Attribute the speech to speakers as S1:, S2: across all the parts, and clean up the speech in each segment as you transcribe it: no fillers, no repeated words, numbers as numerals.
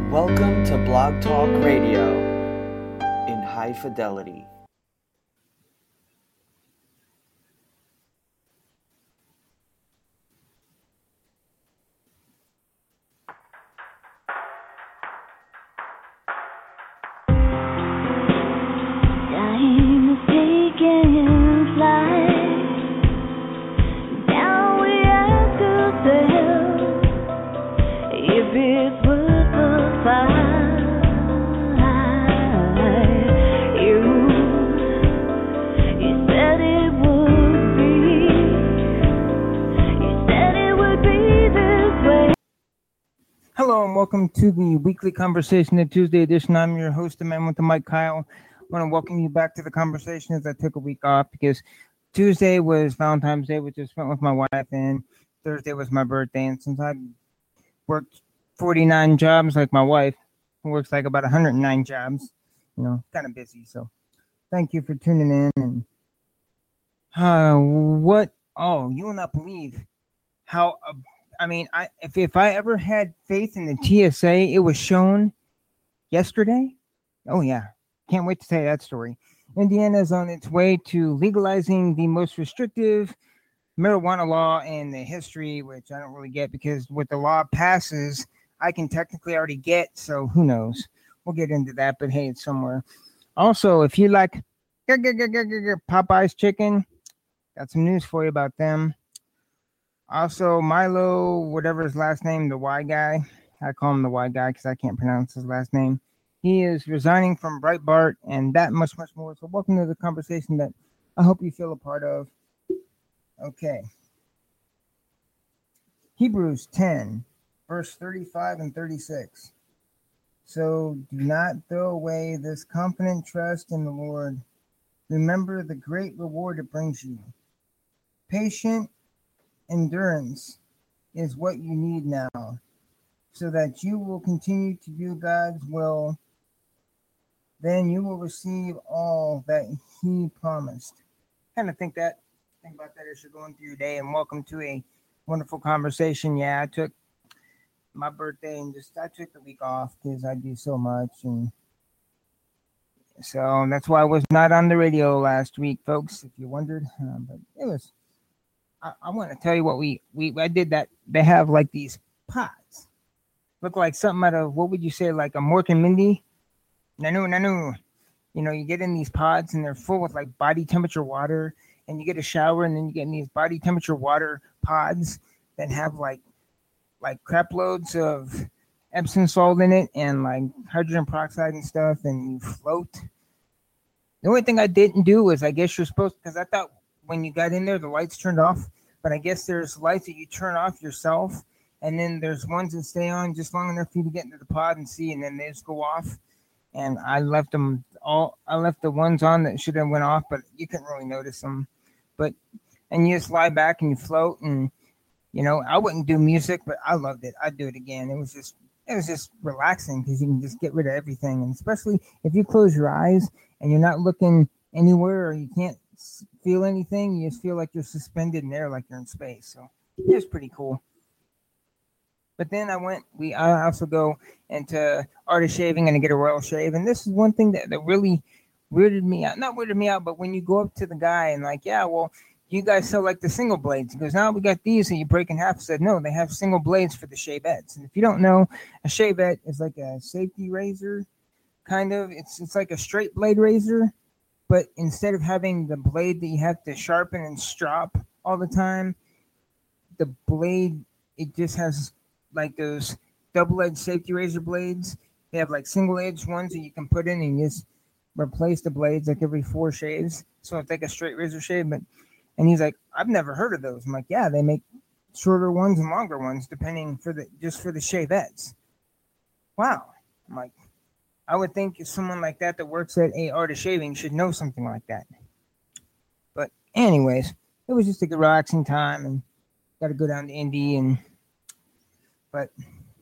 S1: Welcome to Blog Talk Radio in high fidelity.
S2: Time is taking flight. Now we have to tell if it's worth the fight. You said it would be. You said it would be this way.
S3: Hello and welcome to the weekly conversation, the Tuesday edition. I'm your host, the man with the mic, Kyle. I want to welcome you back to the conversation as I took a week off because Tuesday was Valentine's Day, which I spent with my wife, and Thursday was my birthday. And since I worked 49 jobs like my wife, who works like about 109 jobs, kind of busy. So thank you for tuning in. And you will not believe how if I ever had faith in the TSA, it was shown yesterday. Oh yeah, can't wait to tell you that story. Indiana is on its way to legalizing the most restrictive marijuana law in the history, which I don't really get because what the law passes, I can technically already get. So who knows? We'll get into that. But hey, it's somewhere. Also, if you like Popeye's chicken, got some news for you about them. Also, Milo, whatever his last name, the Y guy. I call him the Y guy because I can't pronounce his last name. He is resigning from Breitbart and that much more. So welcome to the conversation that I hope you feel a part of. Okay. Hebrews 10, verse 35 and 36. So do not throw away this confident trust in the Lord. Remember the great reward it brings you. Patient endurance is what you need now, so that you will continue to do God's will. Then you will receive all that He promised. Kind of think about that as you're going through your day. And welcome to a wonderful conversation. Yeah, I took my birthday and I took the week off because I do so much, and so that's why I was not on the radio last week, folks. If you wondered, but it was. I want to tell you what I did that. They have like these pots. Look like something out of, what would you say, like a Mork and Mindy? Nanu. You get in these pods and they're full with like body temperature water, and you get a shower and then you get in these body temperature water pods that have like crap loads of Epsom salt in it and like hydrogen peroxide and stuff, and you float. The only thing I didn't do was, I guess you're supposed to, because I thought when you got in there, the lights turned off, but I guess there's lights that you turn off yourself, and then there's ones that stay on just long enough for you to get into the pod and see, and then they just go off. And I left them all. I left the ones on that should have went off, but you couldn't really notice them. And you just lie back and you float, and I wouldn't do music, but I loved it. I'd do it again. It was just relaxing because you can just get rid of everything, and especially if you close your eyes and you're not looking anywhere or you can't feel anything, you just feel like you're suspended in air, like you're in space. So it was pretty cool. But then I also go into artist shaving and I get a royal shave. And this is one thing that really weirded me out. Not weirded me out, but when you go up to the guy and like, yeah, well, you guys sell like the single blades. He goes, no, we got these that you break in half. I said, no, they have single blades for the shavettes. And if you don't know, a shavette is like a safety razor, kind of. It's like a straight blade razor. But instead of having the blade that you have to sharpen and strop all the time, the blade, it just has like those double-edged safety razor blades. They have like single-edged ones that you can put in and you just replace the blades like every 4 shaves. So it's like a straight razor shave. And he's like, I've never heard of those. I'm like, yeah, they make shorter ones and longer ones depending for the shavettes. Wow. I'm like, I would think someone like that works at a art of shaving should know something like that. But anyways, it was just a good relaxing time, and got to go down to Indy. But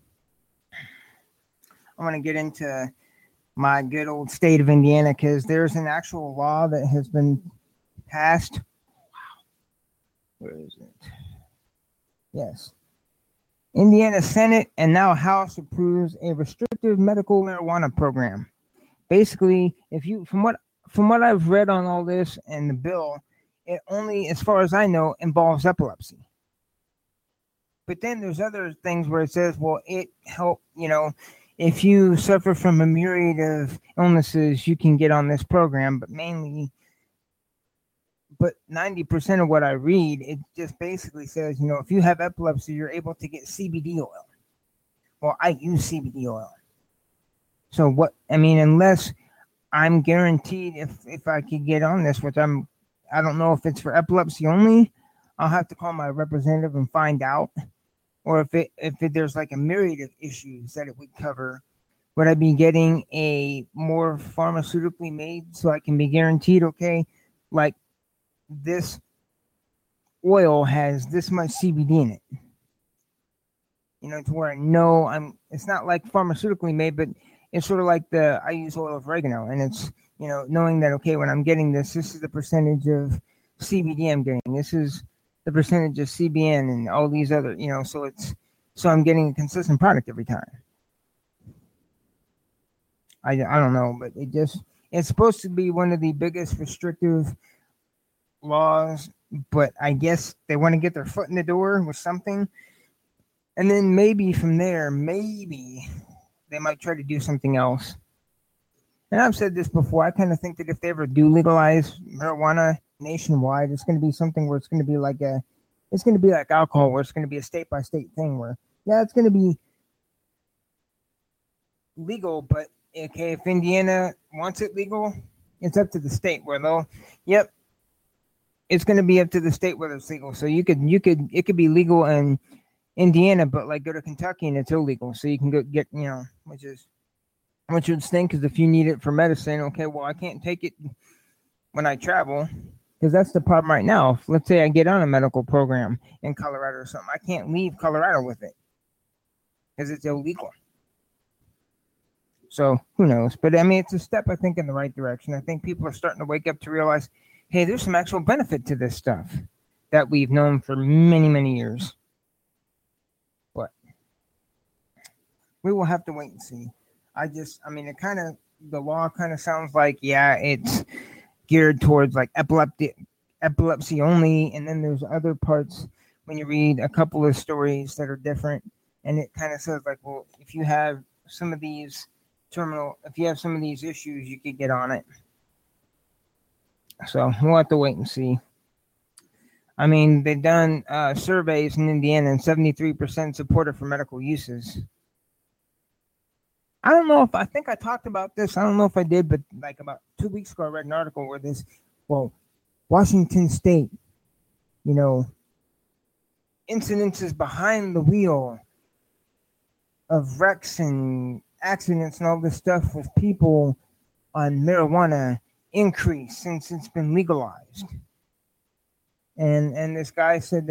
S3: I want to get into my good old state of Indiana because there's an actual law that has been passed. Wow. Where is it? Yes. Indiana Senate and now House approves a restrictive medical marijuana program. Basically, if you from what I've read on all this and the bill, it only, as far as I know, involves epilepsy. But then there's other things where it says, well, it help, if you suffer from a myriad of illnesses, you can get on this program. But 90% of what I read, it just basically says, if you have epilepsy, you're able to get CBD oil. Well, I use CBD oil. So unless I'm guaranteed if I could get on this, which I don't know if it's for epilepsy only, I'll have to call my representative and find out. Or if there's like a myriad of issues that it would cover, would I be getting a more pharmaceutically made so I can be guaranteed, okay, like this oil has this much CBD in it, to where I know it's not like pharmaceutically made, but it's sort of like I use oil of oregano, and it's, knowing that, okay, when I'm getting this is the percentage of CBD I'm getting. This is the percentage of CBN and all these other, so I'm getting a consistent product every time. I don't know, but it's supposed to be one of the biggest restrictive laws, but I guess they want to get their foot in the door with something. And then maybe from there, maybe they might try to do something else. And I've said this before, I kind of think that if they ever do legalize marijuana nationwide, it's going to be something where it's going to be like alcohol, where it's going to be a state by state thing where, yeah, it's going to be legal, but okay, if Indiana wants it legal, it's up to the state where it's going to be up to the state whether it's legal. So it could be legal in Indiana, but like go to Kentucky and it's illegal. So you can go get, which would stink, because if you need it for medicine, okay, well, I can't take it when I travel, because that's the problem right now. If, let's say I get on a medical program in Colorado or something, I can't leave Colorado with it because it's illegal. So who knows? But I mean, it's a step, I think, in the right direction. I think people are starting to wake up to realize, hey, there's some actual benefit to this stuff that we've known for many, many years. But we will have to wait and see. The law kind of sounds like, yeah, it's geared towards like epilepsy only. And then there's other parts when you read a couple of stories that are different. And it kind of says like, well, if you have some of these issues, you could get on it. So we'll have to wait and see. I mean, they've done surveys in Indiana, and 73% support it for medical uses. I don't know I think I talked about this. I don't know if I did, but like about 2 weeks ago, I read an article where Washington State, incidences behind the wheel of wrecks and accidents and all this stuff with people on marijuana increase since it's been legalized. And this guy said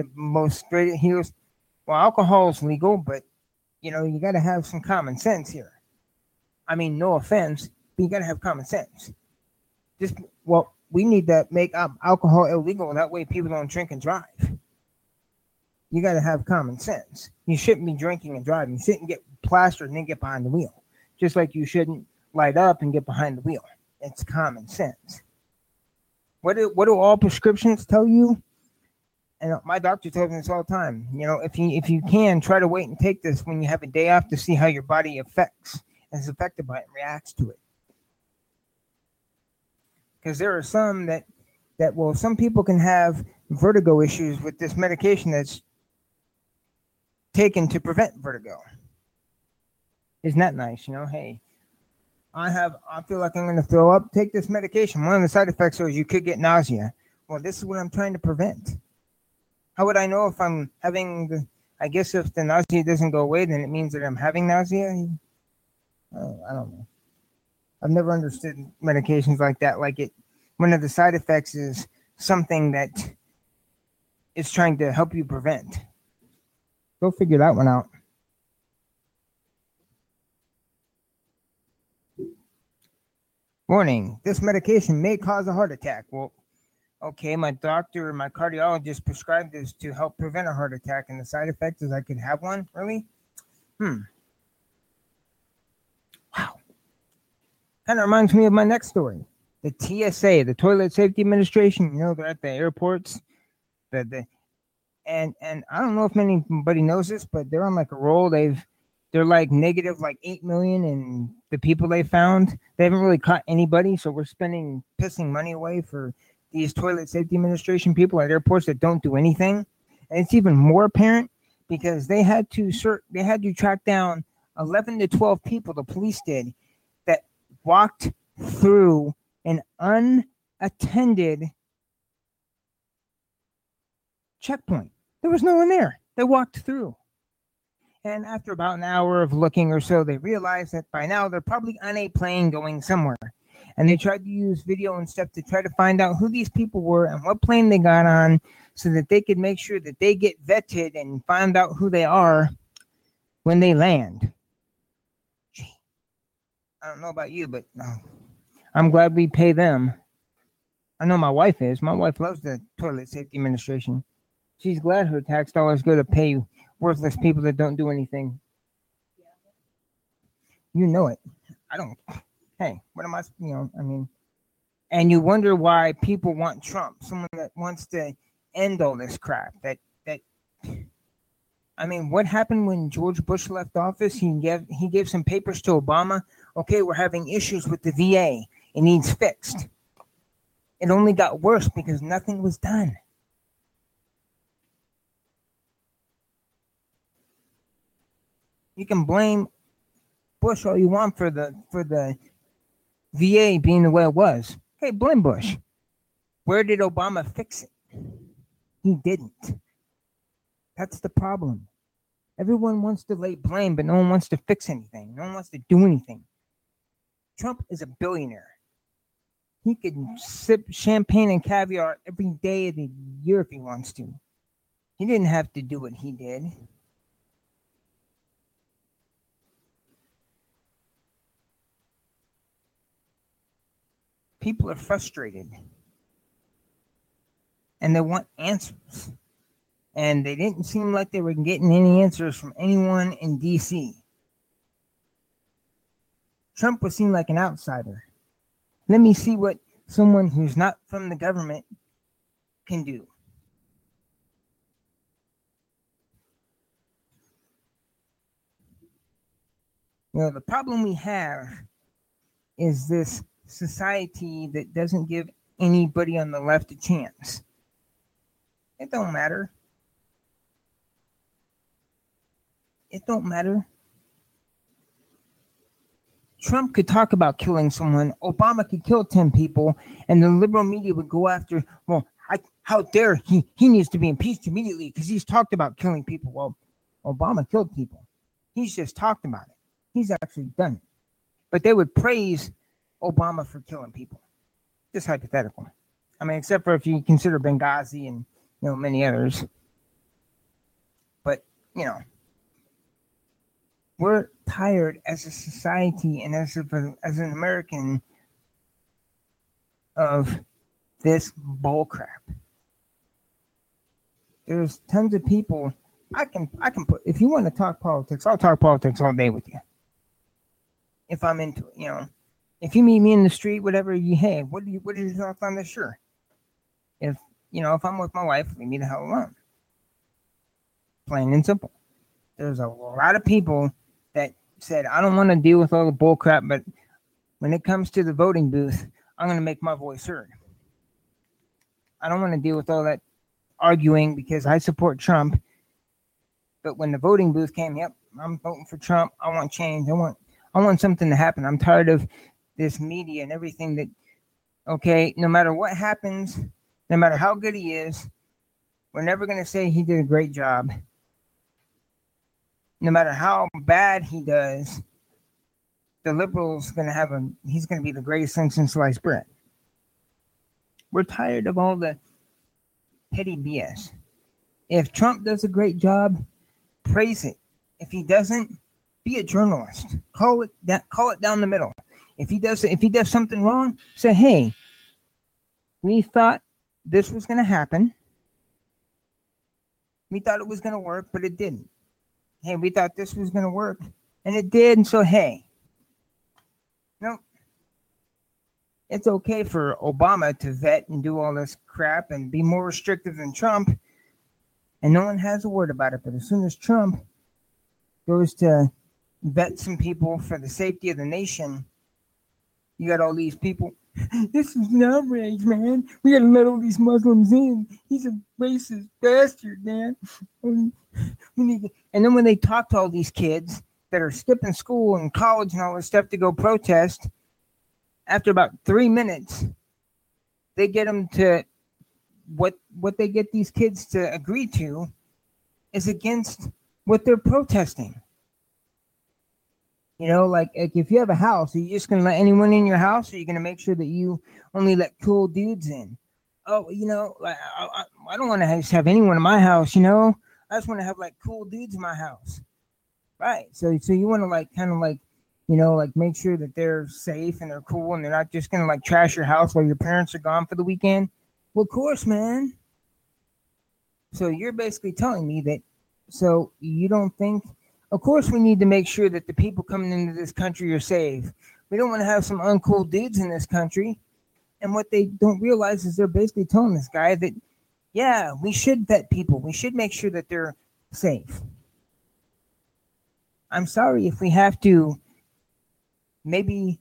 S3: alcohol is legal, but you got to have some common sense here. I mean, no offense, but you got to have common sense. We need to make alcohol illegal. That way people don't drink and drive. You got to have common sense. You shouldn't be drinking and driving. You shouldn't get plastered and then get behind the wheel. Just like you shouldn't light up and get behind the wheel. It's common sense. What do all prescriptions tell you? And my doctor tells me this all the time. If you can, try to wait and take this when you have a day off to see how your body is affected by it and reacts to it. Because there are some some people can have vertigo issues with this medication that's taken to prevent vertigo. Isn't that nice? Hey, I feel like I'm going to throw up. Take this medication. One of the side effects is you could get nausea. Well, this is what I'm trying to prevent. How would I know if I'm having I guess if the nausea doesn't go away, then it means that I'm having nausea. I don't know. I've never understood medications like that. One of the side effects is something that it's trying to help you prevent. Go figure that one out. Warning, this medication may cause a heart attack. Well, okay, my doctor, my cardiologist prescribed this to help prevent a heart attack, and the side effect is I could have one. Really? Wow. Kind of reminds me of my next story. The TSA, the Toilet Safety Administration. You know, they're at the airports. And I don't know if anybody knows this, but they're on like a roll. They're like negative like 8 million in the people they found. They haven't really caught anybody, so we're pissing money away for these Toilet Safety Administration people at airports that don't do anything. And it's even more apparent because they had to track down 11 to 12 people, the police did, that walked through an unattended checkpoint. There was no one there. They walked through. And after about an hour of looking or so, they realized that by now they're probably on a plane going somewhere. And they tried to use video and stuff to try to find out who these people were and what plane they got on so that they could make sure that they get vetted and find out who they are when they land. Gee, I don't know about you, but I'm glad we pay them. I know my wife is. My wife loves the Toilet Safety Administration. She's glad her tax dollars go to pay worthless people that don't do anything. You know it. I don't. Hey, what am I? I mean, and you wonder why people want Trump, someone that wants to end all this crap. I mean, what happened when George Bush left office? He gave some papers to Obama. Okay, we're having issues with the VA. It needs fixed. It only got worse because nothing was done. You can blame Bush all you want for the VA being the way it was. Hey, blame Bush. Where did Obama fix it? He didn't. That's the problem. Everyone wants to lay blame, but no one wants to fix anything. No one wants to do anything. Trump is a billionaire. He could sip champagne and caviar every day of the year if he wants to. He didn't have to do what he did. People are frustrated. And they want answers. And they didn't seem like they were getting any answers from anyone in D.C. Trump was seen like an outsider. Let me see what someone who's not from the government can do. The problem we have is this society that doesn't give anybody on the left a chance. It don't matter. It don't matter. Trump could talk about killing someone. Obama could kill 10 people, and the liberal media would go after, how dare he needs to be impeached immediately because he's talked about killing people. Well, Obama killed people. He's just talked about it. He's actually done it. But they would praise Obama for killing people. Just hypothetical. I mean, except for if you consider Benghazi and, many others. But, we're tired as a society and as an American of this bull crap. There's tons of people. I can put, if you want to talk politics, I'll talk politics all day with you. If I'm into it, If you meet me in the street, whatever, hey, what are your thoughts on this? Sure. If I'm with my wife, leave me the hell alone. Plain and simple. There's a lot of people that said, I don't want to deal with all the bull crap, but when it comes to the voting booth, I'm going to make my voice heard. I don't want to deal with all that arguing because I support Trump. But when the voting booth came, yep, I'm voting for Trump. I want change. I want something to happen. I'm tired of this media and everything that, okay, no matter what happens, no matter how good he is, we're never going to say he did a great job. No matter how bad he does, the liberals going to he's going to be the greatest thing since sliced bread. We're tired of all the petty BS. If Trump does a great job, praise it. If he doesn't, be a journalist. Call it down the middle. If he does something wrong, say, hey, we thought this was going to happen. We thought it was going to work, but it didn't. Hey, we thought this was going to work, and it did. And so, hey, no, it's okay for Obama to vet and do all this crap and be more restrictive than Trump, and no one has a word about it. But as soon as Trump goes to vet some people for the safety of the nation, you got all these people. This is an outrage, man. We got to let all these Muslims in. He's a racist bastard, man. And then when they talk to all these kids that are skipping school and college and all this stuff to go protest, after about 3 minutes, they get them to what they get these kids to agree to is against what they're protesting. You know, like if you have a house, are you just going to let anyone in your house, or are you going to make sure that you only let cool dudes in? Oh, you know, like, I don't want to just have anyone in my house, you know? I just want to have, like, cool dudes in my house. Right. So you want to, like, kind of, like, you know, like, make sure that they're safe and they're cool and they're not just going to, like, trash your house while your parents are gone for the weekend? Well, of course, man. So you're basically telling me that, so you don't think... Of course, we need to make sure that the people coming into this country are safe. We don't want to have some uncool dudes in this country. And what they don't realize is they're basically telling this guy that, yeah, we should vet people. We should make sure that they're safe. I'm sorry if we have to maybe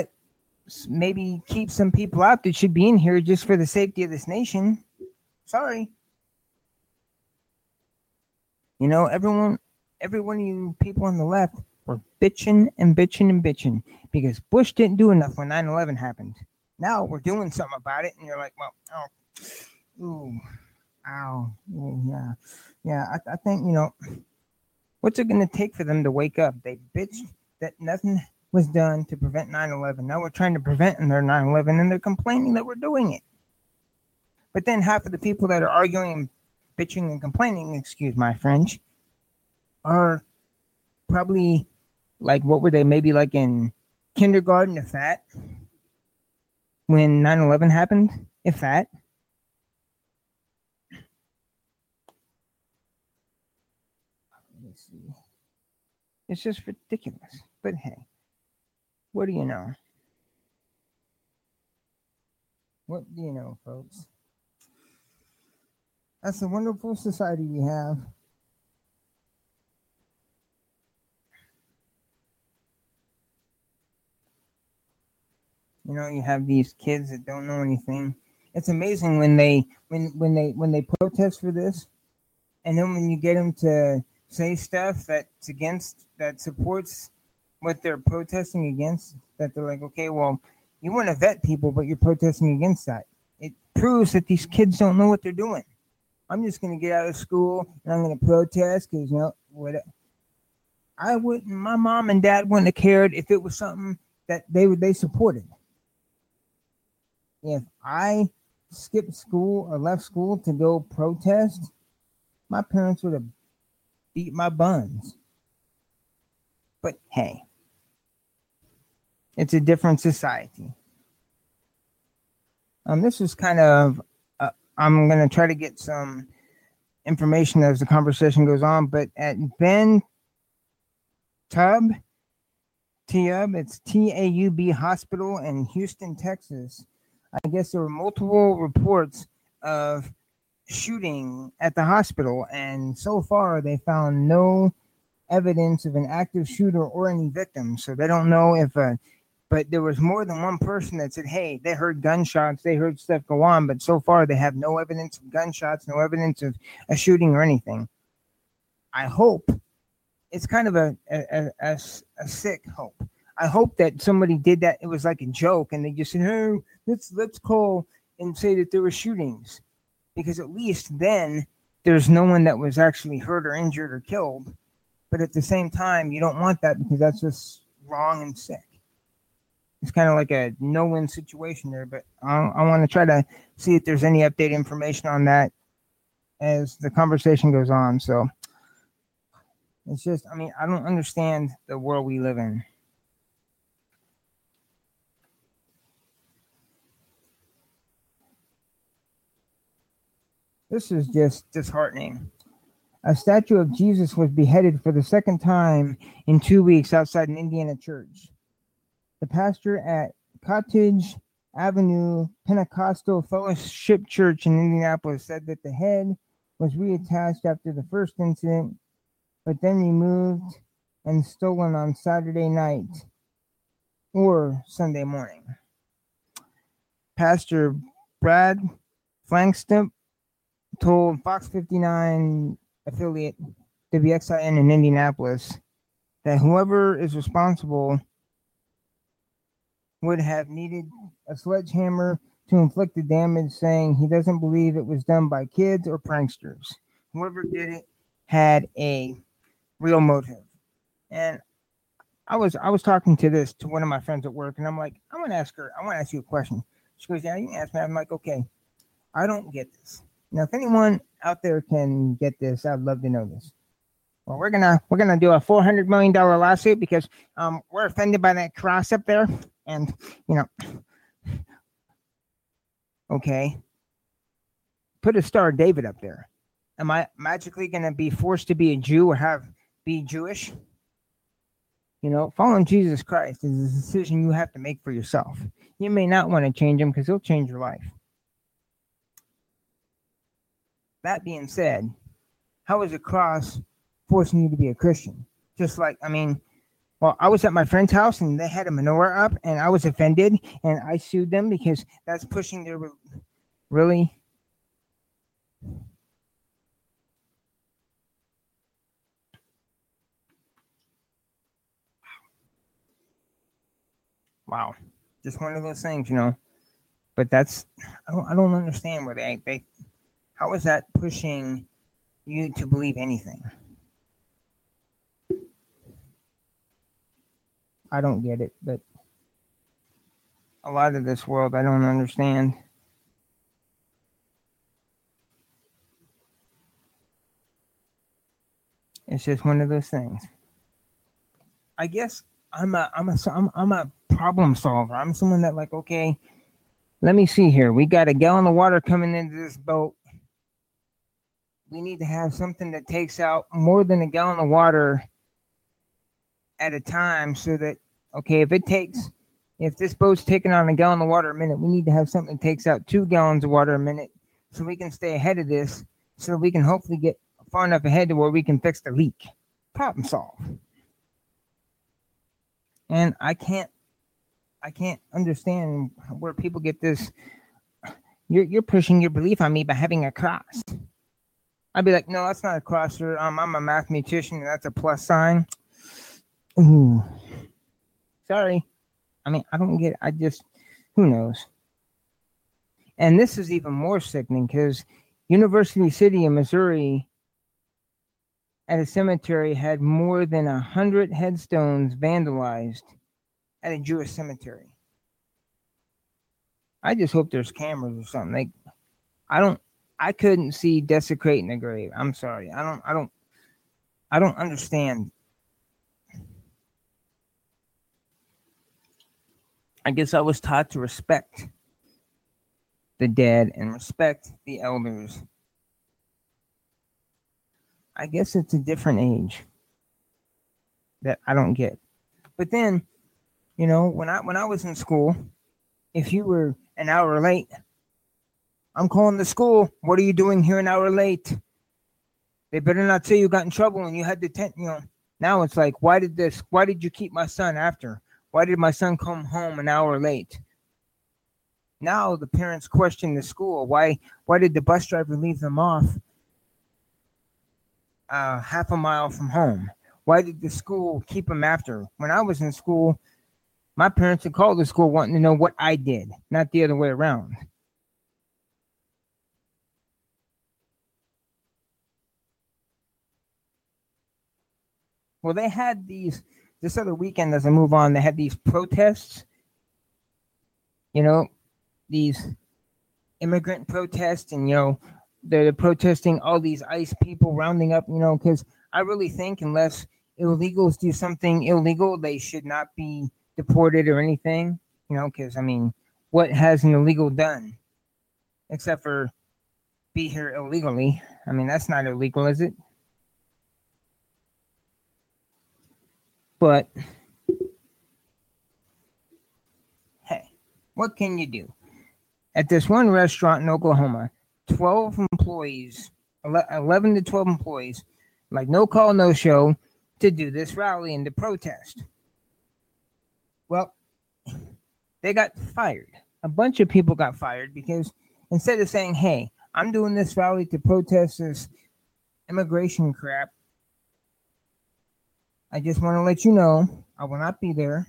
S3: keep some people out that should be in here just for the safety of this nation. Sorry. You know, every one of you people on the left were bitching and bitching and bitching because Bush didn't do enough when 9/11 happened. Now we're doing something about it, and you're like, well, oh, ooh, ow, yeah. I think, you know, what's it going to take for them to wake up? They bitched that nothing was done to prevent 9/11. Now we're trying to prevent their 9/11, and they're complaining that we're doing it. But then half of the people that are arguing, bitching, and complaining, excuse my French, are probably like, what were they? Maybe like in kindergarten, if that, when 9/11 happened, if that. Let's see. It's just ridiculous. But hey, what do you know? What do you know, folks? That's a wonderful society we have. You know, you have these kids that don't know anything. It's amazing when they protest for this, and then when you get them to say stuff that supports what they're protesting against, that they're like, okay, well, you want to vet people, but you're protesting against that. It proves that these kids don't know what they're doing. I'm just going to get out of school and I'm going to protest because, you know, my mom and dad wouldn't have cared if it was something that they supported. If I skipped school or left school to go protest, my parents would have beat my buns. But hey, it's a different society. This is kind of, I'm going to try to get some information as the conversation goes on, but at Ben Taub, it's TAUB Hospital in Houston, Texas, I guess there were multiple reports of shooting at the hospital, and so far they found no evidence of an active shooter or any victims. So they don't know if but there was more than one person that said, hey, they heard gunshots, they heard stuff go on, but so far they have no evidence of gunshots, no evidence of a shooting or anything. I hope it's kind of a sick hope. I hope that somebody did that. It was like a joke, and they just said, "Hey, let's call and say that there were shootings," because at least then there's no one that was actually hurt or injured or killed. But at the same time, you don't want that because that's just wrong and sick. It's kind of like a no-win situation there. But I want to try to see if there's any updated information on that as the conversation goes on. So it's just, I mean, I don't understand the world we live in. This is just disheartening. A statue of Jesus was beheaded for the second time in 2 weeks outside an Indiana church. The pastor at Cottage Avenue Pentecostal Fellowship Church in Indianapolis said that the head was reattached after the first incident, but then removed and stolen on Saturday night or Sunday morning. Pastor Brad Flangstomp told Fox 59 affiliate WXIN in Indianapolis that whoever is responsible would have needed a sledgehammer to inflict the damage, saying he doesn't believe it was done by kids or pranksters. Whoever did it had a real motive. And I was talking to one of my friends at work, and I'm like, I want to ask you a question. She goes, yeah, you can ask me. I'm like, okay, I don't get this. Now, if anyone out there can get this, I'd love to know this. Well, we're gonna do a $400 million lawsuit because we're offended by that cross up there, and okay, put a Star of David up there. Am I magically gonna be forced to be a Jew or be Jewish? Following Jesus Christ is a decision you have to make for yourself. You may not want to change him because he'll change your life. That being said, how is a cross forcing you to be a Christian? Just like, I was at my friend's house and they had a menorah up and I was offended and I sued them because that's pushing their really. Wow. Just one of those things, But that's I don't understand where they how is that pushing you to believe anything? I don't get it, but a lot of this world I don't understand. It's just one of those things. I guess I'm a problem solver. I'm someone that okay, let me see here. We got a gallon of water coming into this boat. We need to have something that takes out more than a gallon of water at a time so that, okay, if this boat's taking on a gallon of water a minute, we need to have something that takes out 2 gallons of water a minute so we can stay ahead of this so we can hopefully get far enough ahead to where we can fix the leak. Problem solve. And I can't understand where people get this. You're pushing your belief on me by having a cross. I'd be like, no, that's not a cross, sir. I'm a mathematician, and that's a plus sign. Ooh. Sorry. I don't get it. Who knows? And this is even more sickening because University City in Missouri at a cemetery had more than 100 headstones vandalized at a Jewish cemetery. I just hope there's cameras or something. I couldn't see desecrating a grave. I'm sorry. I don't understand. I guess I was taught to respect the dead and respect the elders. I guess it's a different age that I don't get. But then, when I was in school, if you were an hour late, I'm calling the school. What are you doing here an hour late? They better not say you got in trouble and you had to Now it's like, why did you keep my son after? Why did my son come home an hour late? Now the parents question the school. Why did the bus driver leave them off half a mile from home? Why did the school keep them after? When I was in school, my parents would call the school wanting to know what I did, not the other way around. Well, they had this other weekend as I move on, they had these protests, these immigrant protests, and, they're protesting all these ICE people rounding up, because I really think unless illegals do something illegal, they should not be deported or anything, because, what has an illegal done? Except for be here illegally. I mean, that's not illegal, is it? But hey, what can you do? At this one restaurant in Oklahoma, 12 employees, 11 to 12 employees, like no call, no show, to do this rally and to protest. Well, they got fired. A bunch of people got fired because instead of saying, hey, I'm doing this rally to protest this immigration crap, I just want to let you know I will not be there.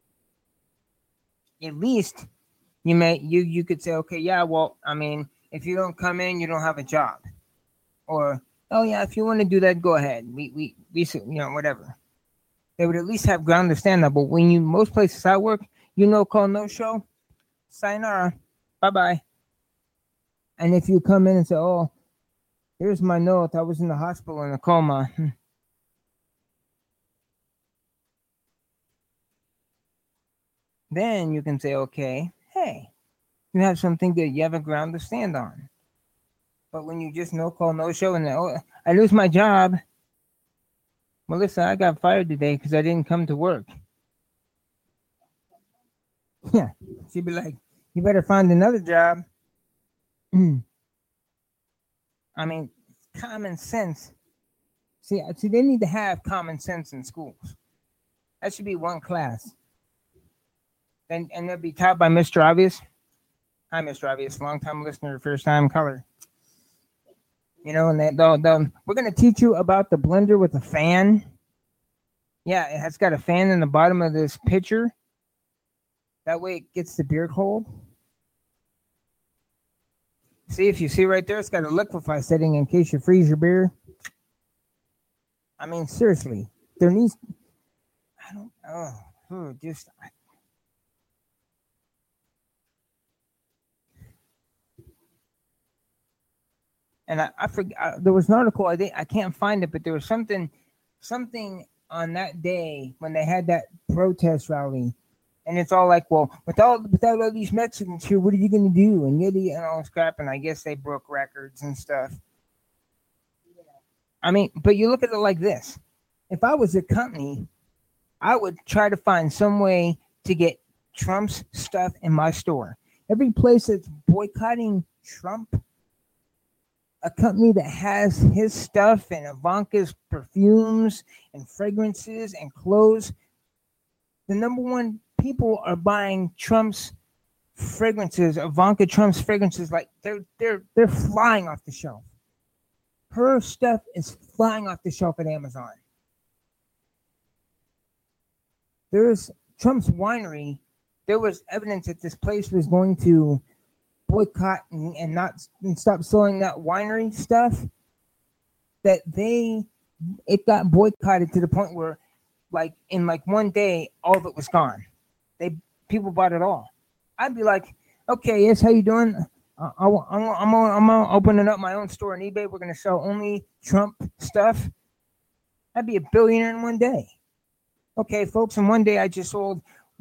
S3: At least you could say, okay, yeah, well, I mean, if you don't come in, you don't have a job. Or, oh yeah, if you want to do that, go ahead. We whatever. They would at least have ground to stand up. But when most places I work, call, no show, sayonara, bye-bye. And if you come in and say, oh, here's my note, I was in the hospital in a coma. Then you can say, okay, hey, you have something good. You have a ground to stand on. But when you just no call, no show, and I lose my job. Melissa, I got fired today because I didn't come to work. Yeah, she'd be like, you better find another job. I mean, common sense. See, they need to have common sense in schools. That should be one class. And they'll be taught by Mr. Obvious. Hi, Mr. Obvious, long-time listener, first-time caller. And we're going to teach you about the blender with a fan. Yeah, it has got a fan in the bottom of this pitcher. That way it gets the beer cold. See, if you see right there, it's got a liquefy setting in case you freeze your beer. I mean, seriously, there needs... And I forgot, there was an article, I can't find it, but there was something on that day when they had that protest rally, and it's all like, well, without all these Mexicans here, what are you going to do? And all this crap, and I guess they broke records and stuff. I mean, but you look at it like this. If I was a company, I would try to find some way to get Trump's stuff in my store. Every place that's boycotting Trump, a company that has his stuff and Ivanka's perfumes and fragrances and clothes, the number one people are buying Trump's fragrances, Ivanka Trump's fragrances, like they're flying off the shelf. Her stuff is flying off the shelf at Amazon. There's Trump's winery. There was evidence that this place was going to boycott and stop selling that winery stuff. That it got boycotted to the point where, in one day, all of it was gone. People bought it all. I'd be like, okay, yes, how you doing? I'm opening up my own store on eBay. We're going to sell only Trump stuff. I'd be a billionaire in one day. Okay, folks, in one day I just sold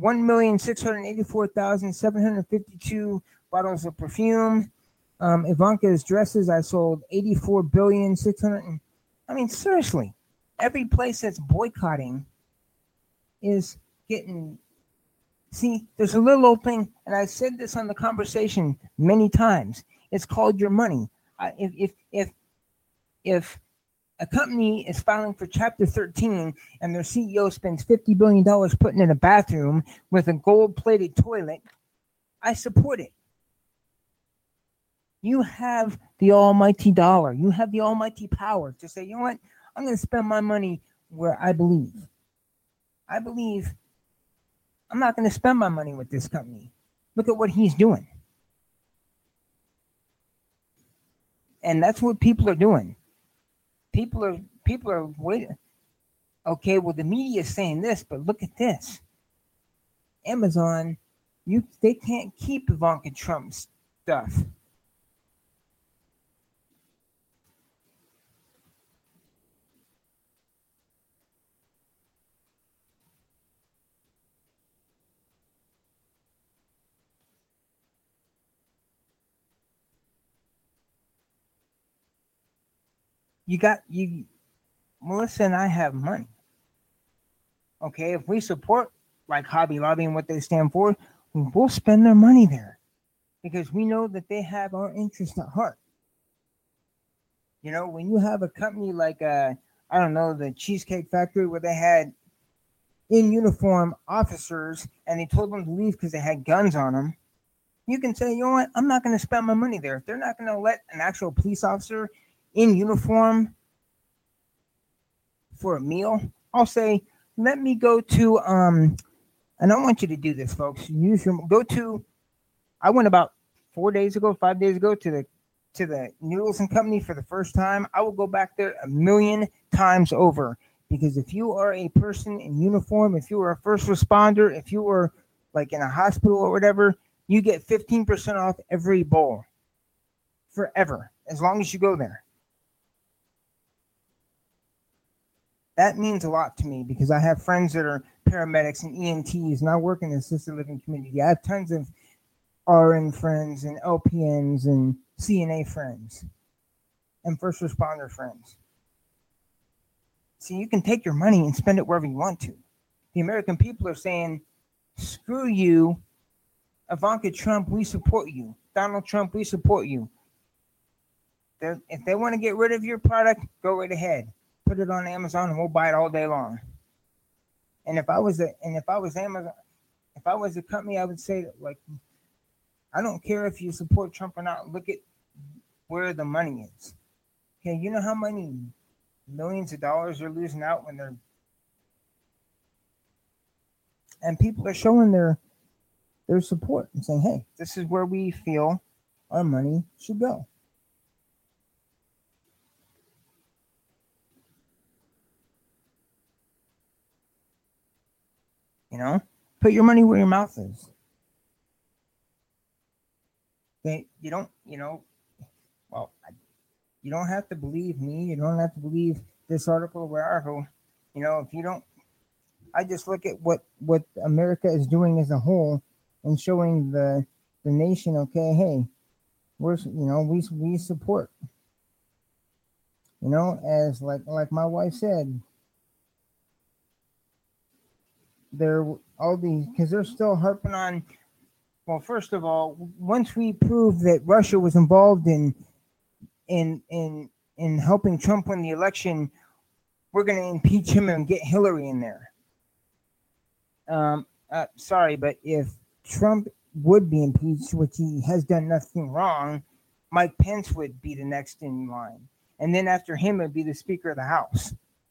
S3: 1,684,752 bottles of perfume. Ivanka's dresses, I sold 84,600,000. I mean, seriously, every place that's boycotting is getting... See, there's a little old thing, and I said this on the conversation many times. It's called your money. If a company is filing for Chapter 13 and their CEO spends $50 billion putting in a bathroom with a gold-plated toilet, I support it. You have the almighty dollar. You have the almighty power to say, you know what? I'm going to spend my money where I believe. I'm not going to spend my money with this company. Look at what he's doing. And that's what people are doing. People are waiting. Okay, well, the media is saying this, but look at this. Amazon, they can't keep Ivanka Trump's stuff. Melissa and I have money. Okay, if we support like Hobby Lobby and what they stand for, we'll spend their money there because we know that they have our interest at heart. You know, when you have a company like I don't know, the Cheesecake Factory, where they had in uniform officers and they told them to leave because they had guns on them, you can say, you know what, I'm not going to spend my money there. If they're not going to let an actual police officer in uniform for a meal, I'll say, let me go to and I want you to do this, folks. I went about 5 days ago to the Noodles and Company for the first time. I will go back there a million times over, because if you are a person in uniform, if you are a first responder, if you are like in a hospital or whatever, you get 15% off every bowl forever, as long as you go there. That means a lot to me because I have friends that are paramedics and EMTs, and I work in the assisted living community. I have tons of RN friends and LPNs and CNA friends and first responder friends. See, you can take your money and spend it wherever you want to. The American people are saying, screw you, Ivanka Trump, we support you. Donald Trump, we support you. If they want to get rid of your product, go right ahead. Put it on Amazon and we'll buy it all day long. And if I was Amazon, if I was a company, I would say that, like, I don't care if you support Trump or not. Look at where the money is. Okay, you know how many millions of dollars they're losing out when they're, and people are showing their support and saying, hey, this is where we feel our money should go. You know, put your money where your mouth is. You don't have to believe me. You don't have to believe this article or whatever. You know, if you don't, I just look at what America is doing as a whole and showing the nation, okay, hey, we support. You know, as like my wife said, they're all these, because they're still harping on. Well, first of all, once we prove that Russia was involved in helping Trump win the election, we're going to impeach him and get Hillary in there. Sorry, but if Trump would be impeached, which he has done nothing wrong, Mike Pence would be the next in line. And then after him, it would be the Speaker of the House.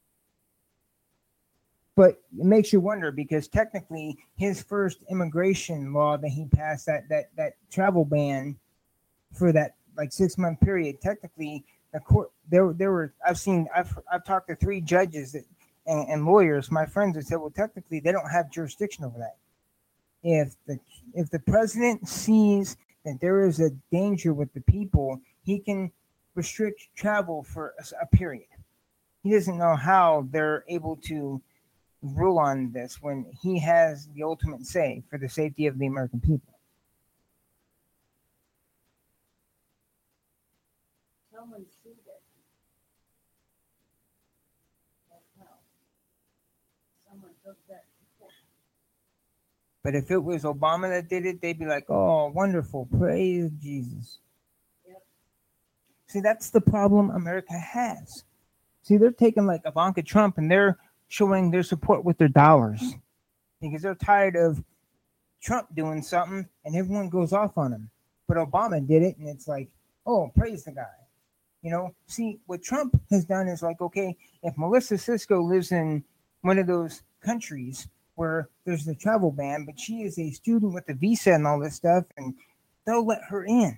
S3: But it makes you wonder, because technically his first immigration law that he passed, that travel ban for that like 6-month period, technically the court there were I've talked to 3 judges and lawyers, my friends, that said, well, technically they don't have jurisdiction over that. If the president sees that there is a danger with the people, he can restrict travel for a period. He doesn't know how they're able to rule on this when he has the ultimate say for the safety of the American people.
S4: Someone sued it. Someone took that.
S3: But if it was Obama that did it, they'd be like, oh, wonderful, praise Jesus.
S4: Yep.
S3: See, that's the problem America has. See, they're taking like Ivanka Trump and they're showing their support with their dollars because they're tired of Trump doing something and everyone goes off on him. But Obama did it, and it's like, oh, praise the guy. You know, see, what Trump has done is like, okay, if Melissa Cisco lives in one of those countries where there's the travel ban, but she is a student with a visa and all this stuff, and they'll let her in.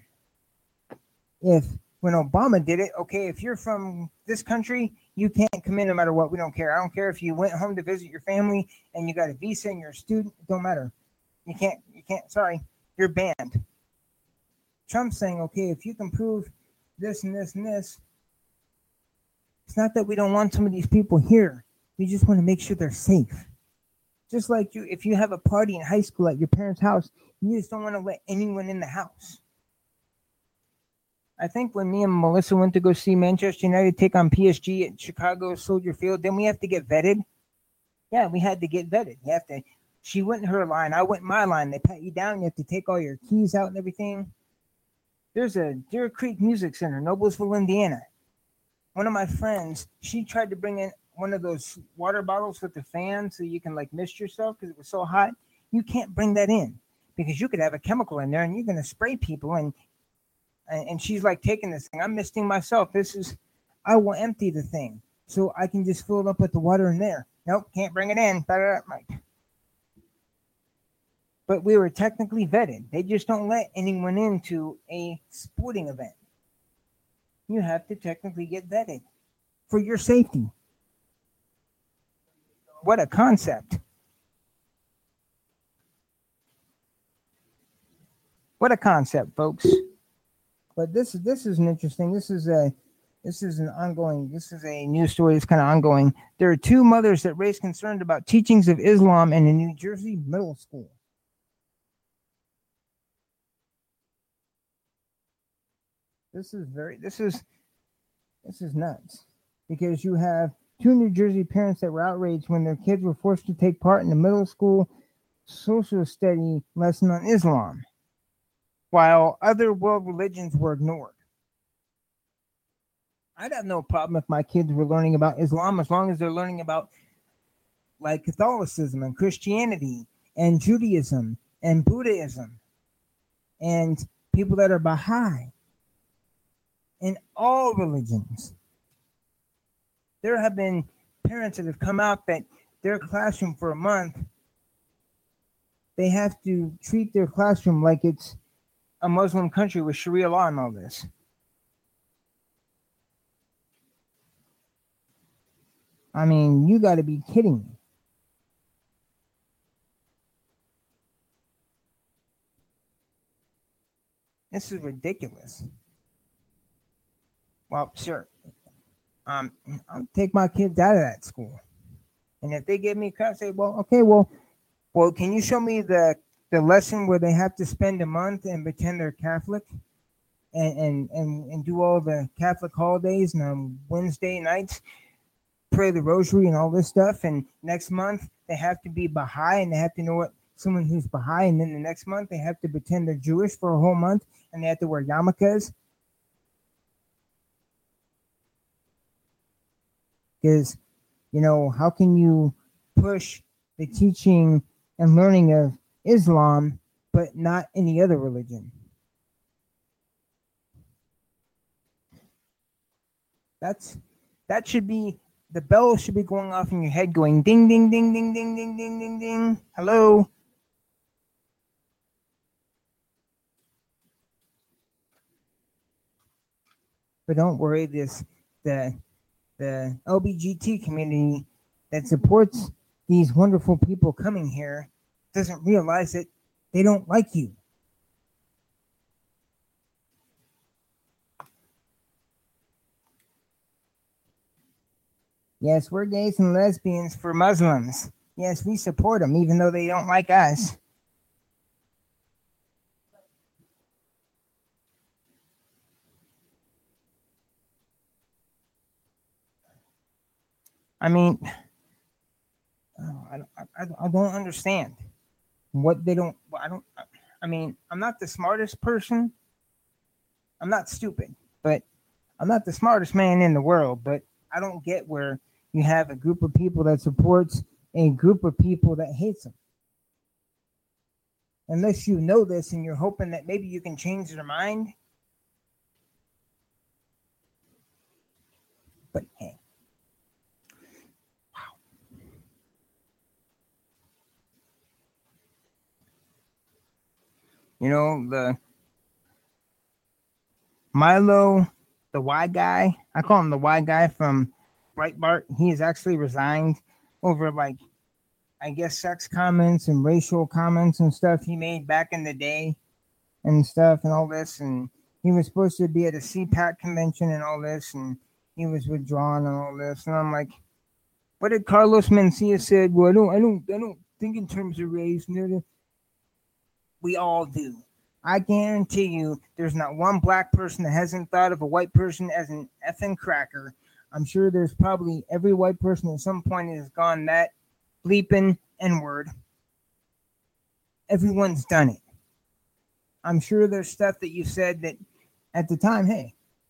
S3: When Obama did it, okay, if you're from this country, you can't come in no matter what. We don't care. I don't care if you went home to visit your family and you got a visa and you're a student. It don't matter. You can't, sorry, you're banned. Trump's saying, okay, if you can prove this and this and this, it's not that we don't want some of these people here. We just want to make sure they're safe. Just like you, if you have a party in high school at your parents' house, you just don't want to let anyone in the house. I think when me and Melissa went to go see Manchester United take on PSG at Chicago Soldier Field, then we have to get vetted. Yeah, we had to get vetted. You have to. She went in her line. I went in my line. They pat you down. You have to take all your keys out and everything. There's a Deer Creek Music Center, Noblesville, Indiana. One of my friends, she tried to bring in one of those water bottles with the fan so you can like mist yourself because it was so hot. You can't bring that in because you could have a chemical in there and you're going to spray people. And she's like taking this thing. I'm misting myself. I will empty the thing so I can just fill it up with the water in there. Nope, can't bring it in. But we were technically vetted. They just don't let anyone into a sporting event. You have to technically get vetted for your safety. What a concept. What a concept, folks. But this is an interesting. This is a news story that's kind of ongoing. There are two mothers that raised concerns about teachings of Islam in a New Jersey middle school. This is nuts because you have two New Jersey parents that were outraged when their kids were forced to take part in the middle school social study lesson on Islam, while other world religions were ignored. I'd have no problem if my kids were learning about Islam as long as they're learning about like Catholicism and Christianity and Judaism and Buddhism and people that are Baha'i in all religions. There have been parents that have come out that their classroom for a month, they have to treat their classroom like it's a Muslim country with Sharia law and all this. I mean, you got to be kidding me. This is ridiculous. Well, sure. I'll take my kids out of that school. And if they give me crap, say, well, okay, well, can you show me the lesson where they have to spend a month and pretend they're Catholic and do all the Catholic holidays and on Wednesday nights pray the rosary and all this stuff, and next month they have to be Baha'i and they have to know what someone who's Baha'i, and then the next month they have to pretend they're Jewish for a whole month and they have to wear yarmulkes. Because, how can you push the teaching and learning of Islam, but not any other religion? That should be, the bell should be going off in your head going ding, ding, ding, ding, ding, ding, ding, ding, ding. Hello? But don't worry, the LBGT community that supports these wonderful people coming here doesn't realize that they don't like you. Yes, we're gays and lesbians for Muslims. Yes, we support them even though they don't like us. I mean, I don't understand what they don't. I mean, I'm not the smartest person. I'm not stupid, but I'm not the smartest man in the world. But I don't get where you have a group of people that supports a group of people that hates them. Unless you know this and you're hoping that maybe you can change their mind. But hey. The Milo, the Y guy, I call him the Y guy from Breitbart. He has actually resigned over I guess sex comments and racial comments and stuff he made back in the day and stuff and all this. And he was supposed to be at a CPAC convention and all this, and he was withdrawn and all this. And I'm like, what did Carlos Mencia said? Well, I don't think in terms of race. We all do. I guarantee you there's not one black person that hasn't thought of a white person as an effing cracker. I'm sure there's probably every white person at some point has gone that bleeping N-word. Everyone's done it. I'm sure there's stuff that you said that at the time, hey.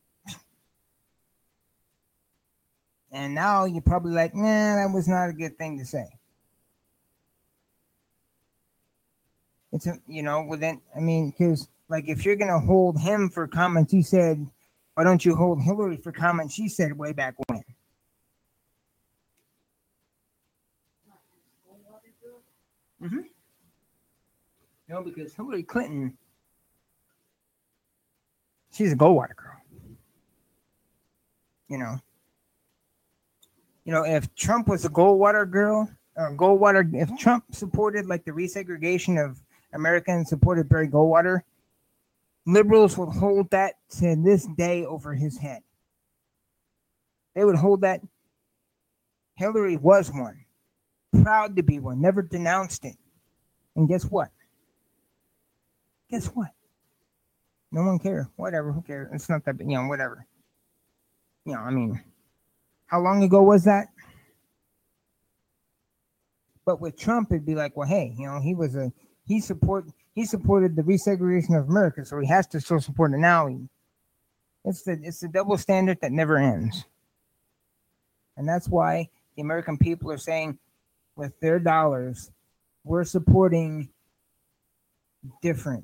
S3: And now you're probably like, nah, that was not a good thing to say. It's because like if you're gonna hold him for comments he said, why don't you hold Hillary for comments she said way back when? Mm-hmm. No, because Hillary Clinton, she's a Goldwater girl. If Trump was a Goldwater girl, if Trump supported like the resegregation of Americans, supported Barry Goldwater, liberals would hold that to this day over his head. They would hold that Hillary was one, proud to be one, never denounced it. And guess what? No one cared. Whatever, who cares? It's not that, whatever. How long ago was that? But with Trump, it'd be like, well, hey, he supported the resegregation of America, so he has to still support it now. It's the double standard that never ends. And that's why the American people are saying, with their dollars, we're supporting different.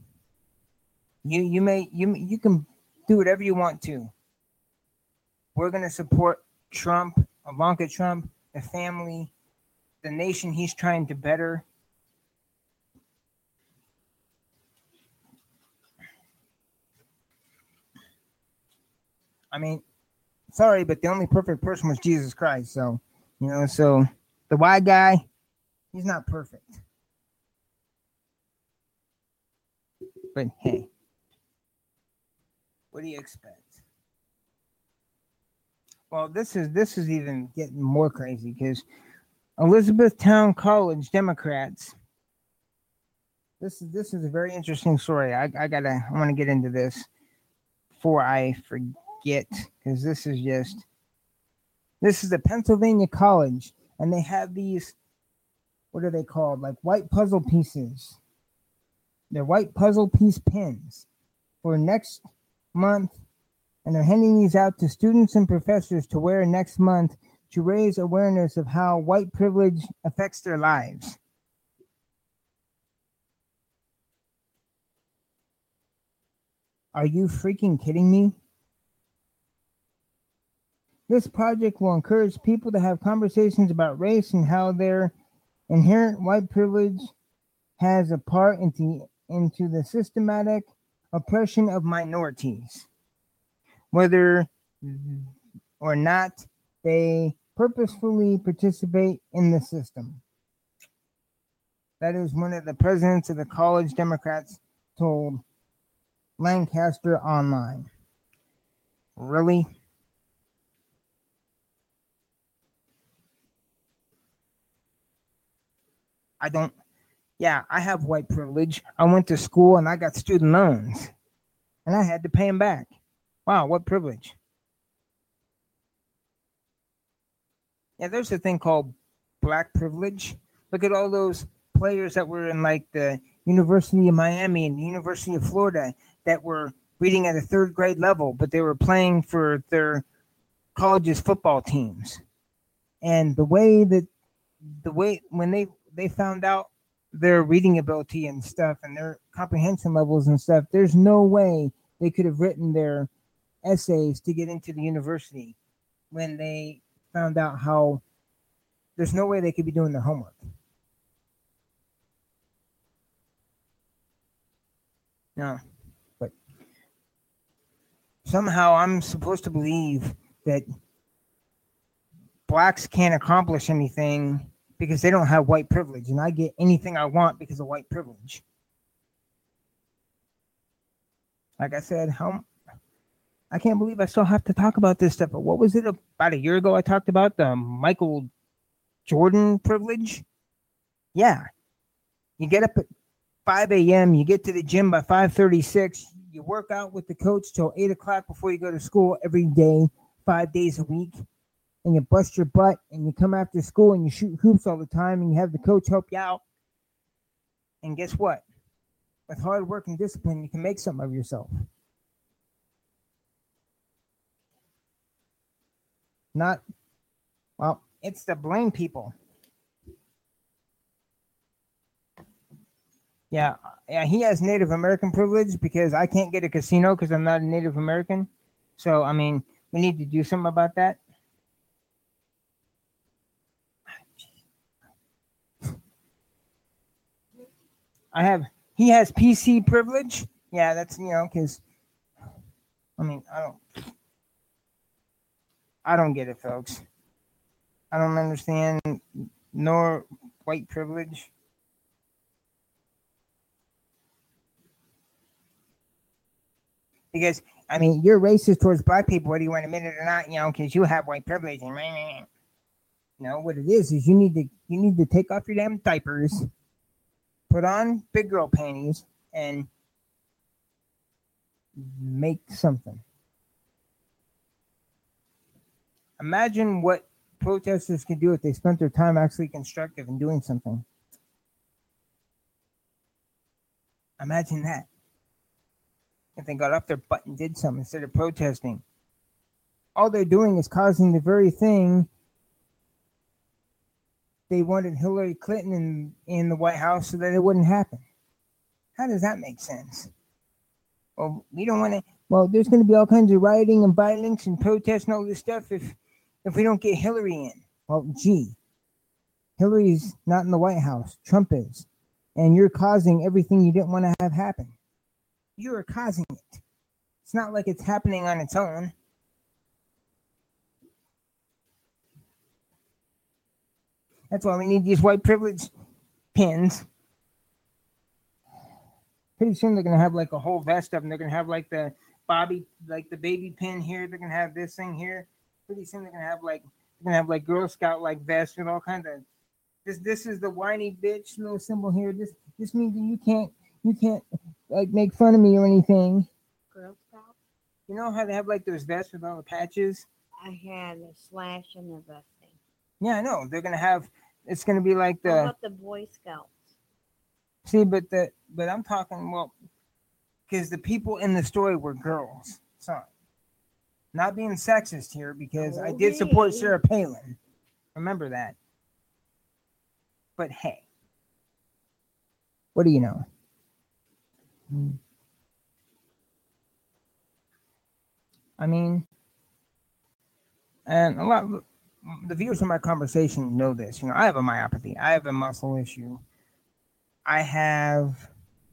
S3: You can do whatever you want to. We're going to support Trump, Ivanka Trump, the family, the nation he's trying to better. Sorry, but the only perfect person was Jesus Christ. So the white guy, he's not perfect. But hey, what do you expect? Well, this is even getting more crazy because Elizabethtown College Democrats. This is a very interesting story. I want to get into this before I forget, because this is a Pennsylvania college, and they have these, what are they called? Like white puzzle pieces. They're white puzzle piece pins for next month. And they're handing these out to students and professors to wear next month to raise awareness of how white privilege affects their lives. Are you freaking kidding me? This project will encourage people to have conversations about race and how their inherent white privilege has a part into the systematic oppression of minorities, whether or not they purposefully participate in the system. That is one of the presidents of the college Democrats told Lancaster Online. Really? I have white privilege. I went to school and I got student loans and I had to pay them back. Wow, what privilege. Yeah, there's a thing called black privilege. Look at all those players that were in like the University of Miami and the University of Florida that were reading at a third grade level, but they were playing for their college's football teams. And the way when they found out their reading ability and stuff and their comprehension levels and stuff, there's no way they could have written their essays to get into the university when they found out how there's no way they could be doing their homework. No, but somehow I'm supposed to believe that blacks can't accomplish anything because they don't have white privilege, and I get anything I want because of white privilege. Like I said, I can't believe I still have to talk about this stuff. But what was it about a year ago I talked about the Michael Jordan privilege? Yeah. You get up at 5 a.m. You get to the gym by 5:36. You work out with the coach till 8 o'clock before you go to school every day, 5 days a week. And you bust your butt and you come after school and you shoot hoops all the time and you have the coach help you out. And guess what? With hard work and discipline, you can make something of yourself. It's the blame people. Yeah, he has Native American privilege because I can't get a casino because I'm not a Native American. So, I mean, we need to do something about that. He has PC privilege. Yeah, that's, because, I mean, I don't get it, folks. I don't understand nor white privilege. Because, I mean, you're racist towards black people, whether you want to admit it or not, because you have white privilege. No, what it is you need to take off your damn diapers, put on big girl panties, and make something. Imagine what protesters could do if they spent their time actually constructive and doing something. Imagine that. If they got off their butt and did something instead of protesting. All they're doing is causing the very thing they wanted Hillary Clinton in the White House so that it wouldn't happen. How does that make sense? Well, we don't want to. Well, there's going to be all kinds of rioting and violence and protests and all this stuff if we don't get Hillary in. Well, gee, Hillary's not in the White House. Trump is. And you're causing everything you didn't want to have happen. You are causing it. It's not like it's happening on its own. That's why we need these white privilege pins. Pretty soon they're gonna have like a whole vest of them. They're gonna have like the baby pin here. They're gonna have this thing here. Pretty soon they're gonna have like Girl Scout like vests with all kinds of. This is the whiny bitch little symbol here. This means that you can't like make fun of me or anything.
S4: Girl Scout?
S3: You know how they have like those vests with all the patches?
S4: I had a slash in the vesting.
S3: Yeah, I know. They're gonna have. It's gonna be like the.
S4: How about the Boy Scouts?
S3: See, but I'm talking because the people in the story were girls. Sorry, not being sexist here because I did support Sarah Palin. Remember that. But hey, what do you know? I mean, and a lot of the viewers of my conversation know this. I have a myopathy. I have a muscle issue. I have,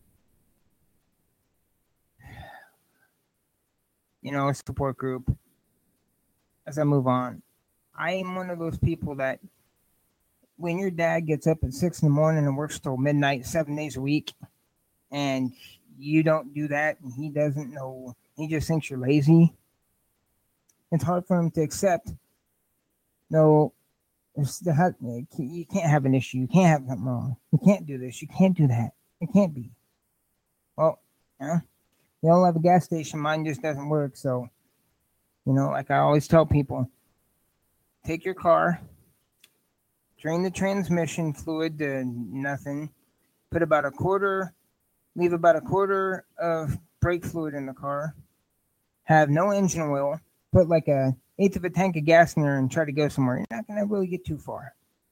S3: a support group. As I move on, I am one of those people that when your dad gets up at 6 a.m. and works till midnight, 7 days a week, and you don't do that, and he doesn't know, he just thinks you're lazy. It's hard for him to accept. No, you can't have an issue. You can't have something wrong. You can't do this. You can't do that. It can't be. Well, they all have a gas station. Mine just doesn't work. So, like I always tell people, take your car, drain the transmission fluid to nothing, leave about a quarter of brake fluid in the car, have no engine oil, put like a eighth of a tank of gas in there and try to go somewhere. You're not going to really get too far.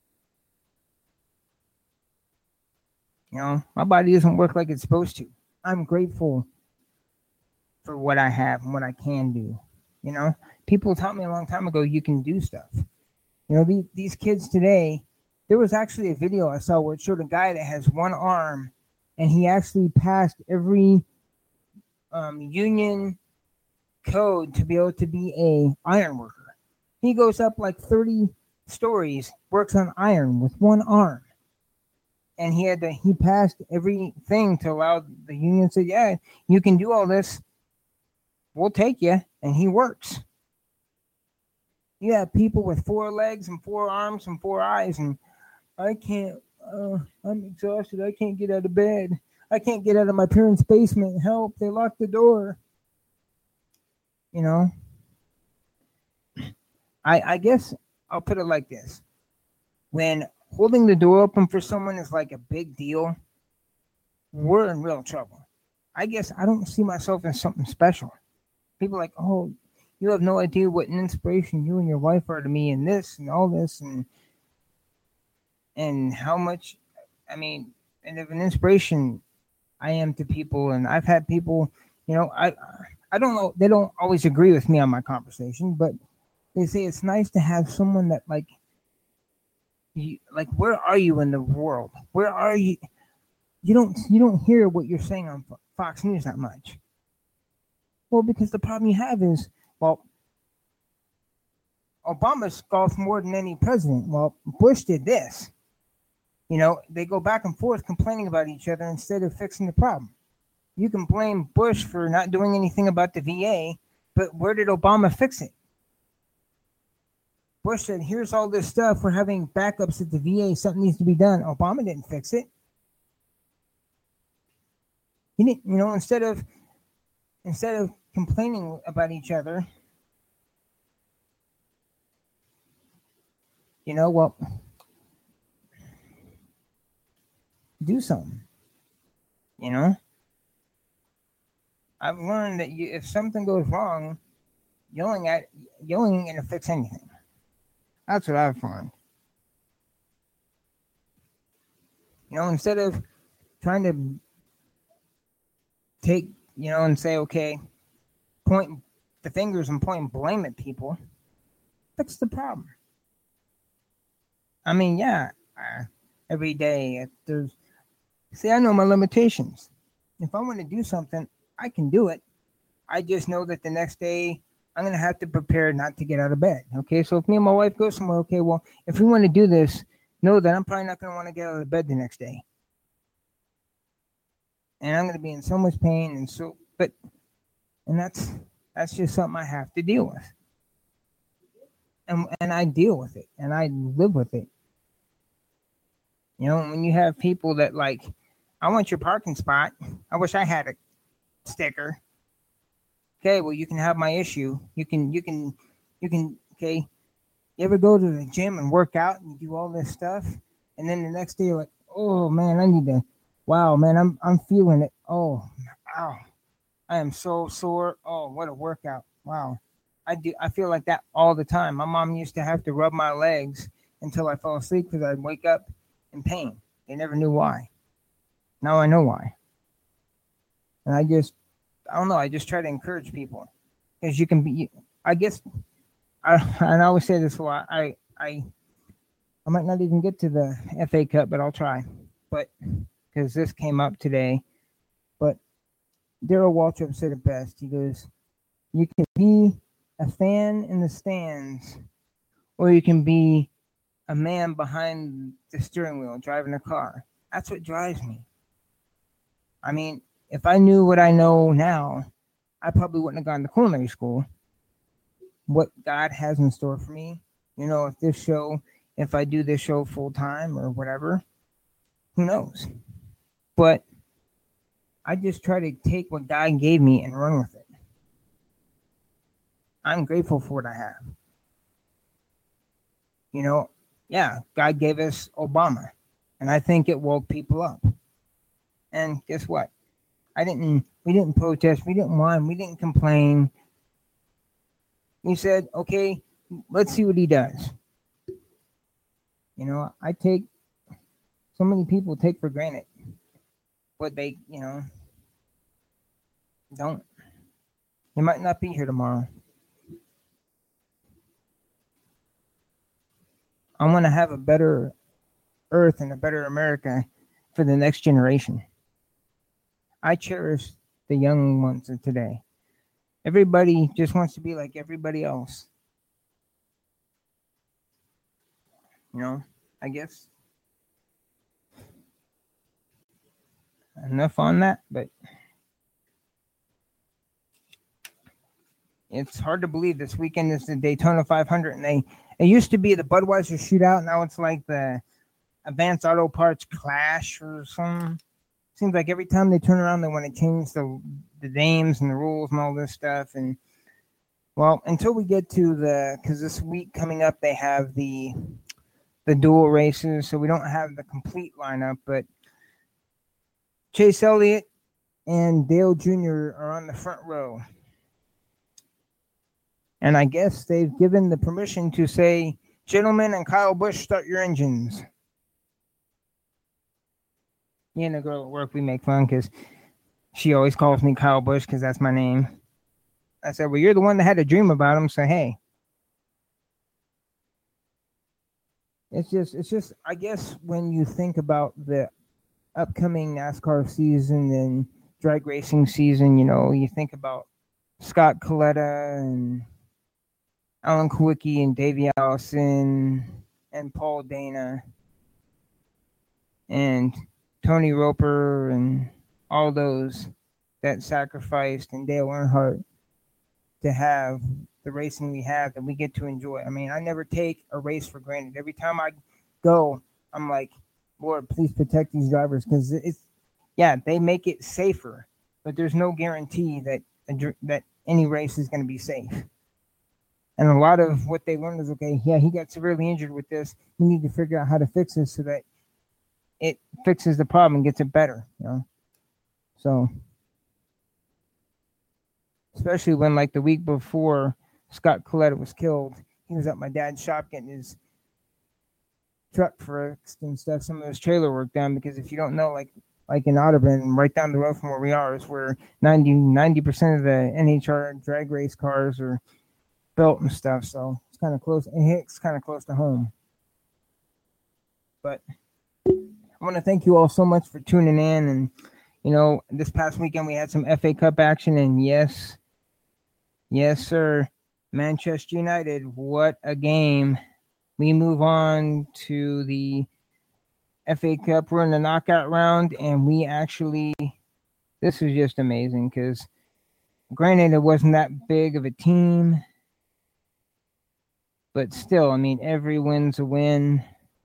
S3: My body doesn't work like it's supposed to. I'm grateful for what I have and what I can do. People taught me a long time ago, you can do stuff. These kids today, there was actually a video I saw where it showed a guy that has one arm and he actually passed every union code to be able to be a iron worker. He goes up like 30 stories, works on iron with one arm. And he passed everything to allow the union to say, yeah, you can do all this. We'll take you. And he works. You have people with 4 legs and 4 arms and 4 eyes, and I can't, I'm exhausted. I can't get out of bed. I can't get out of my parents' basement. Help! They locked the door. You know, I guess I'll put it like this: when holding the door open for someone is like a big deal, we're in real trouble. I guess I don't see myself as something special. People are like, oh, you have no idea what an inspiration you and your wife are to me, and this and all this, and how much. I mean, and of an inspiration I am to people, and I've had people. You know, I don't know. They don't always agree with me on my conversation, but they say it's nice to have someone that like. Like, where are you in the world? Where are you? You don't hear what you're saying on Fox News that much. Well, because the problem you have is, well, Obama scoffed more than any president. Well, Bush did this. You know, they go back and forth complaining about each other instead of fixing the problem. You can blame Bush for not doing anything about the VA, but where did Obama fix it? Bush said, here's all this stuff. We're having backups at the VA. Something needs to be done. Obama didn't fix it. He didn't, you know, instead of complaining about each other, you know, well, do something. You know? I've learned that if something goes wrong, yelling ain't gonna fix anything. That's what I've found. You know, instead of trying to take, you know, and say, okay, point the fingers and point blame at people, fix the problem. I mean, yeah, every day I know my limitations. If I want to do something, I can do it. I just know that the next day I'm going to have to prepare not to get out of bed. Okay, so if me and my wife go somewhere, okay, well, if we want to do this, know that I'm probably not going to want to get out of bed the next day. And I'm going to be in so much pain and that's just something I have to deal with. And I deal with it and I live with it. You know, when you have people that like, I want your parking spot. I wish I had a sticker. Okay, well, you can have my issue. You can, okay. You ever go to the gym and work out and do all this stuff? And then the next day you're like, oh man, wow, man, I'm feeling it. Oh, wow. I am so sore. Oh, what a workout. Wow. I feel like that all the time. My mom used to have to rub my legs until I fell asleep because I'd wake up in pain. They never knew why. Now I know why. And I don't know. I just try to encourage people because you can be. I guess, and I always say this a lot. I might not even get to the FA Cup, but I'll try. But because this came up today, but Daryl Waltrip said it best. He goes, "You can be a fan in the stands, or you can be a man behind the steering wheel driving a car." That's what drives me. I mean, if I knew what I know now, I probably wouldn't have gone to culinary school. What God has in store for me, you know, if I do this show full time or whatever, who knows? But I just try to take what God gave me and run with it. I'm grateful for what I have. You know, yeah, God gave us Obama, and I think it woke people up. And guess what? We didn't protest, we didn't whine, we didn't complain. We said, okay, let's see what he does. You know, so many people take for granted what they, you know, don't. They might not be here tomorrow. I want to have a better earth and a better America for the next generation. I cherish the young ones of today. Everybody just wants to be like everybody else. You know, I guess. Enough on that, but it's hard to believe this weekend is the Daytona 500, and it used to be the Budweiser Shootout. Now it's like the Advanced Auto Parts Clash or something. seems like every time they turn around, they want to change the names and the rules and all this stuff. And well, until we get to because this week coming up, they have the dual races, so we don't have the complete lineup. But Chase Elliott and Dale Jr. are on the front row. And I guess they've given the permission to say, "Gentlemen and Kyle Busch, start your engines." Me and the girl at work, we make fun because she always calls me Kyle Busch because that's my name. I said, well, you're the one that had a dream about him, so hey. It's just, I guess when you think about the upcoming NASCAR season and drag racing season, you think about Scott Coletta and Alan Kulwicki and Davey Allison and Paul Dana and Tony Roper and all those that sacrificed, and Dale Earnhardt, to have the racing we have that we get to enjoy. I mean, I never take a race for granted. Every time I go, I'm like, Lord, please protect these drivers, because they make it safer, but there's no guarantee that any race is going to be safe. And a lot of what they learned is, okay, yeah, he got severely injured with this. We need to figure out how to fix this so that it fixes the problem and gets it better, So, especially when, like, the week before Scott Coletta was killed, he was at my dad's shop getting his truck fixed and stuff, some of his trailer work done, because if you don't know, like in Audubon, right down the road from where we are, is where 90% of the NHR drag race cars are built and stuff, so it's kind of close. And it's kind of close to home. But I want to thank you all so much for tuning in. And this past weekend we had some FA Cup action, and yes, sir, Manchester United, what a game. We move on to the FA Cup. We're in the knockout round, and this is just amazing, because granted, it wasn't that big of a team, but still, I mean, every win's a win.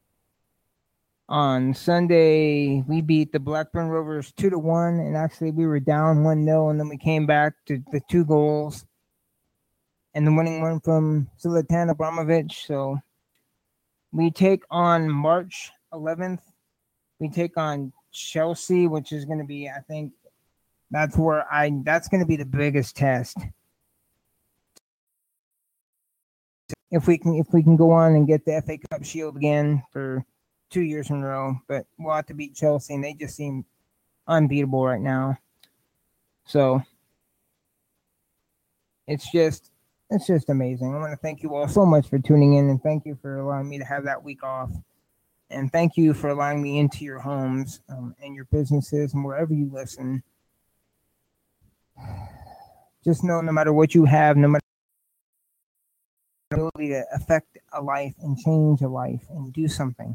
S3: On Sunday, we beat the Blackburn Rovers 2-1, and actually we were down 1-0, and then we came back to the 2 goals, and the winning one from Zlatan Ibrahimovic. So we take on March 11th. We take on Chelsea, which is going to be, I think, that's going to be the biggest test. If we can go on and get the FA Cup Shield again for 2 years in a row, but we'll have to beat Chelsea, and they just seem unbeatable right now. So it's just amazing. I want to thank you all so much for tuning in, and thank you for allowing me to have that week off, and thank you for allowing me into your homes and your businesses and wherever you listen. Just know, no matter what you have, no matter the ability to affect a life and change a life and do something,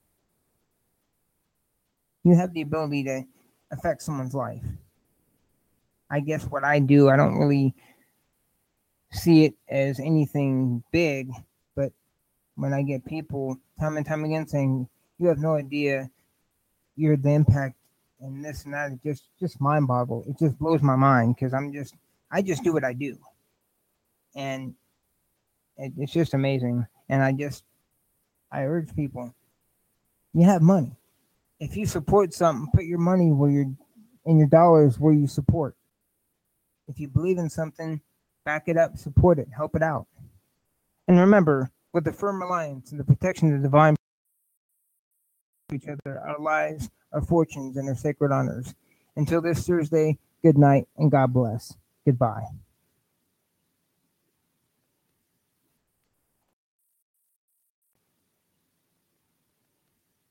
S3: you have the ability to affect someone's life. I guess what I do, I don't really see it as anything big, but when I get people time and time again saying, you have no idea you're the impact and this and that, it just mind boggle. It just blows my mind, because I just do what I do. And it's just amazing. And I urge people, you have money. If you support something, put your money and your dollars where you support. If you believe in something, back it up, support it, help it out. And remember, with the firm reliance and the protection of the divine each other, our lives, our fortunes, and our sacred honors. Until this Thursday, good night and God bless. Goodbye.